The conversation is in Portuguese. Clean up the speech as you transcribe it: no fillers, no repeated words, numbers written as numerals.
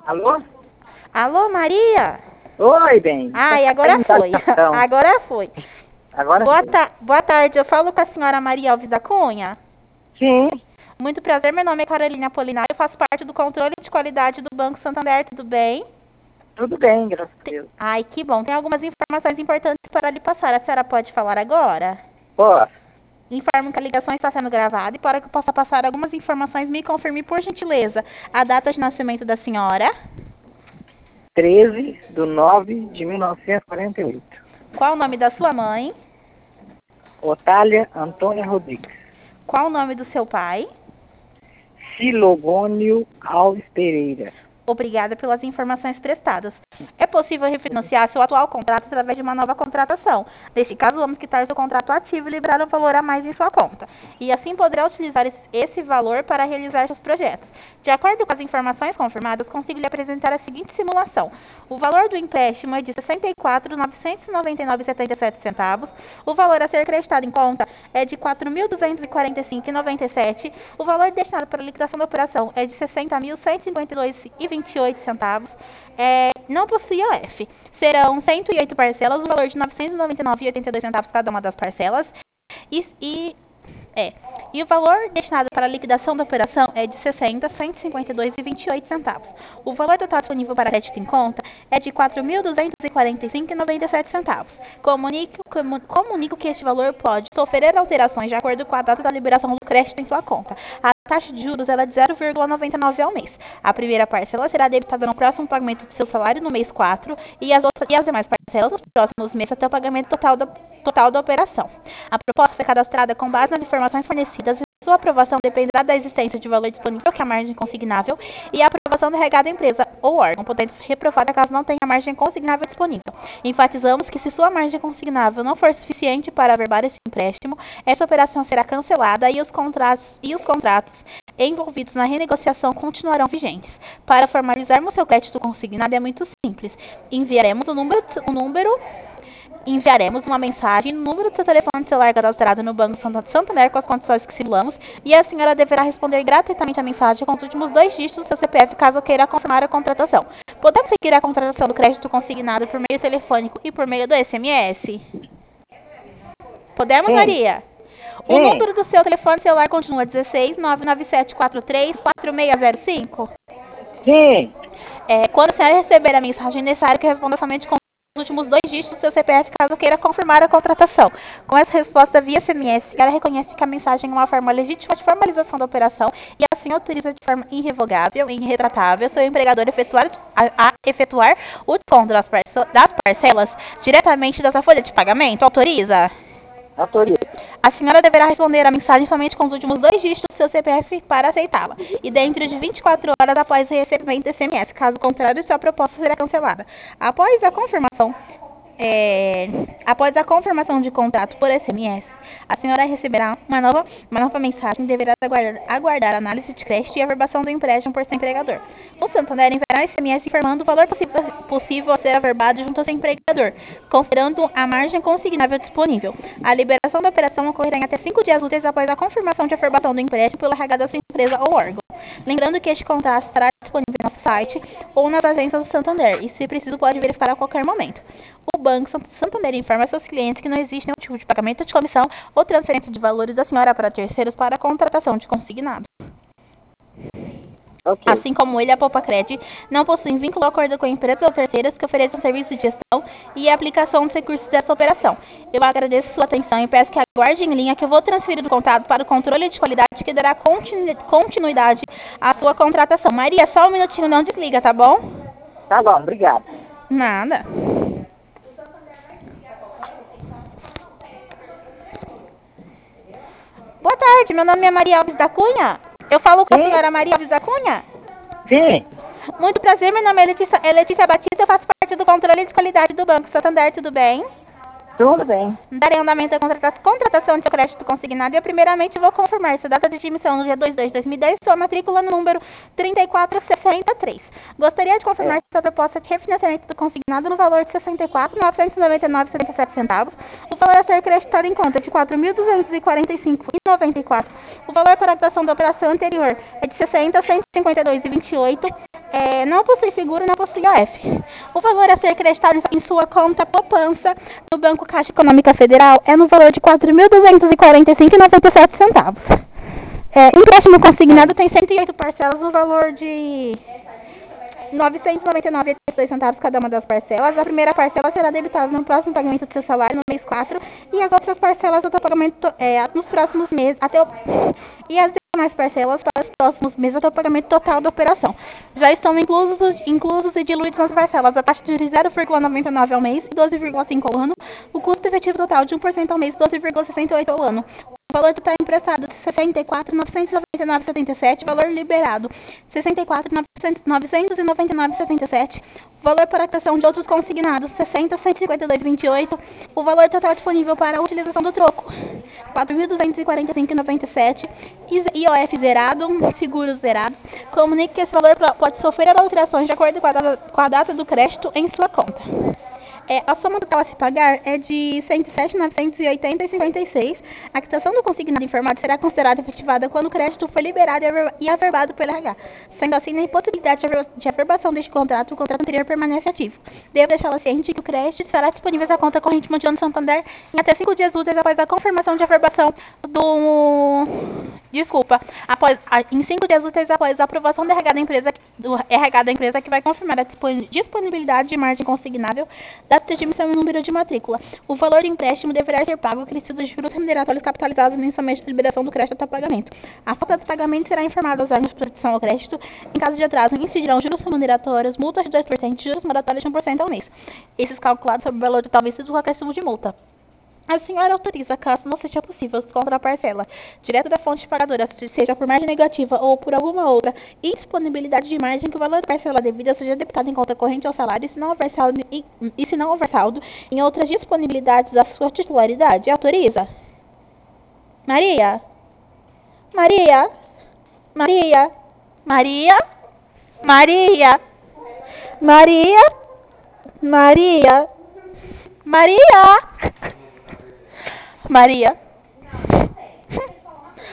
Alô? Alô, Maria? Oi, bem. Ai, agora foi. Agora foi. Agora Boa tarde, eu falo com a senhora Maria Alves da Cunha. Sim, Muito prazer, meu nome é Carolina Apolinário, eu faço parte do controle de qualidade do Banco Santander, tudo bem? tudo bem, graças a Deus. Ai, que bom. Tem algumas informações importantes para lhe passar. A senhora pode falar agora? Posso? Informo que a ligação está sendo gravada e para que eu possa passar algumas informações, me confirme, por gentileza, a data de nascimento da senhora. 13/9/1948. Qual o nome da sua mãe? Otália Antônia Rodrigues. Qual o nome do seu pai? Filogônio Alves Pereira. Obrigada pelas informações prestadas. É possível refinanciar seu atual contrato através de uma nova contratação. Neste caso, vamos quitar seu contrato ativo e liberar um valor a mais em sua conta. E assim poderá utilizar esse valor para realizar seus projetos. De acordo com as informações confirmadas, consigo lhe apresentar a seguinte simulação. O valor do empréstimo é de R$ 64.999,77. O valor a ser creditado em conta é de R$ 4.245,97. O valor destinado para a liquidação da operação é de R$ 60.152,28. Não possui OF. Serão 108 parcelas, o valor de R$ 999,82 cada uma das parcelas. E o valor destinado para a liquidação da operação é de R$ 60.152,28. O valor total disponível para crédito em conta é de R$ 4.245,97. Comunico que este valor pode sofrer alterações de acordo com a data da liberação do crédito em sua conta. A taxa de juros é de 0,99 ao mês. A primeira parcela será debitada no próximo pagamento do seu salário no mês 4 e as demais parcelas nos próximos meses até o pagamento total da operação. A proposta foi cadastrada com base nas informações fornecidas e sua aprovação dependerá da existência de valor disponível, que é a margem consignável, e a aprovação da regada empresa ou órgão, podendo ser reprovada caso não tenha margem consignável disponível. Enfatizamos que se sua margem consignável não for suficiente para averbar esse empréstimo, essa operação será cancelada e os contratos envolvidos na renegociação continuarão vigentes. Para formalizarmos seu crédito consignado é muito simples. Enviaremos uma mensagem no número do seu telefone celular cadastrado no Banco Santander com as condições que simulamos e a senhora deverá responder gratuitamente a mensagem com os últimos 2 dígitos do seu CPF caso queira confirmar a contratação. Podemos seguir a contratação do crédito consignado por meio telefônico e por meio do SMS? Podemos, Sim. Maria? O Sim. número do seu telefone celular continua 16 997 43 4605? Sim. Quando a senhora receber a mensagem, é necessário que responda somente com os últimos 2 dígitos do seu CPF, caso queira confirmar a contratação. Com essa resposta via SMS, ela reconhece que a mensagem é uma forma legítima de formalização da operação e assim autoriza de forma irrevogável e irretratável seu empregador a efetuar o desconto das parcelas diretamente da sua folha de pagamento. Autoriza? Autoriza. A senhora deverá responder a mensagem somente com os últimos 2 dígitos do seu CPF para aceitá-la, e dentro de 24 horas após o recebimento do SMS. Caso contrário, sua proposta será cancelada. Após a confirmação de contrato por SMS, a senhora receberá uma nova mensagem e deverá aguardar a análise de crédito e a averbação do empréstimo por seu empregador. O Santander enviará SMS informando o valor possível a ser averbado junto ao seu empregador, considerando a margem consignável disponível. A liberação da operação ocorrerá em até 5 dias úteis após a confirmação de averbação do empréstimo pela RH da sua empresa ou órgão. Lembrando que este contrato estará disponível no nosso site ou nas agências do Santander e, se preciso, pode verificar a qualquer momento. O Banco Santander informa a seus clientes que não existe nenhum tipo de pagamento de comissão ou transferência de valores da senhora para terceiros para a contratação de consignado. Ok. Assim como ele, a Poupacred não possui vínculo ou acordo com empresas ou terceiras que ofereçam serviço de gestão e aplicação dos recursos dessa operação. Eu agradeço sua atenção e peço que aguarde em linha que eu vou transferir o contato para o controle de qualidade que dará continuidade à sua contratação. Maria, só um minutinho, não desliga, tá bom? Tá bom, obrigado. Nada. Boa tarde, meu nome é Maria Alves da Cunha. Eu falo com a senhora Maria Alves da Cunha? Sim. Muito prazer, meu nome é Letícia Batista, eu faço parte do controle de qualidade do Banco Santander, tudo bem? Tudo bem. Darei andamento à contratação de seu crédito consignado e eu primeiramente vou confirmar sua data de emissão no dia 2/2/2010, sua matrícula no número 3463. Gostaria de confirmar sua proposta de refinanciamento do consignado no valor de R$ 64.999,77. O valor a ser creditado em conta é de R$ 4.245,94. O valor para a atuação da operação anterior é de R$ 60.152,28. não possui seguro, não possui OF. O valor a ser creditado em sua conta poupança no Banco Caixa Econômica Federal é no valor de R$ 4.245,97. Empréstimo consignado tem 108 parcelas no valor de R$ 999,82 cada uma das parcelas. A primeira parcela será debitada no próximo pagamento do seu salário, no mês 4, e as outras parcelas até o pagamento nos próximos meses, e as demais parcelas para os próximos meses até o pagamento total da operação. Já estão inclusos e diluídos nas parcelas a taxa de 0,99 ao mês e 12,5 ao ano, o custo efetivo total de 1% ao mês e 12,68 ao ano. O valor total emprestado de 64.999,77, valor liberado 64.999,77, o valor para a quitação de outros consignados 60.152,28, o valor total disponível para a utilização do troco 4.245,97, IOF zerado, seguros zerados. Comunique que esse valor pode sofrer alterações de acordo com a data do crédito em sua conta. A soma total a se pagar é de 107.980,56. A quitação do consignado informado será considerada efetivada quando o crédito for liberado e averbado pelo RH. Sendo assim, na impossibilidade de averbação deste contrato, o contrato anterior permanece ativo. Devo deixá-la ciente que o crédito estará disponível na conta corrente Montiano Santander em até 5 dias úteis após a confirmação de averbação em 5 dias úteis após a aprovação do RH da empresa que vai confirmar a disponibilidade de margem consignável, data de emissão e número de matrícula. O valor do empréstimo deverá ser pago acrescido de juros remuneratórios capitalizados mensalmente de liberação do crédito até o pagamento. A falta de pagamento será informada aos órgãos de proteção ao crédito. Em caso de atraso, incidirão juros remuneratórios, multas de 2% e juros moratórios de 1% ao mês. Esses calculados sobre o valor total vencido com acréscimo de multa. A senhora autoriza, caso não seja possível, contra a parcela, direto da fonte pagadora, seja por margem negativa ou por alguma outra indisponibilidade de margem, que o valor da parcela devida seja debitado em conta corrente ao salário, se não houver saldo em outras disponibilidades da sua titularidade. Autoriza? Maria? Maria? Maria? Maria? Maria? Maria? Maria? Maria? Maria?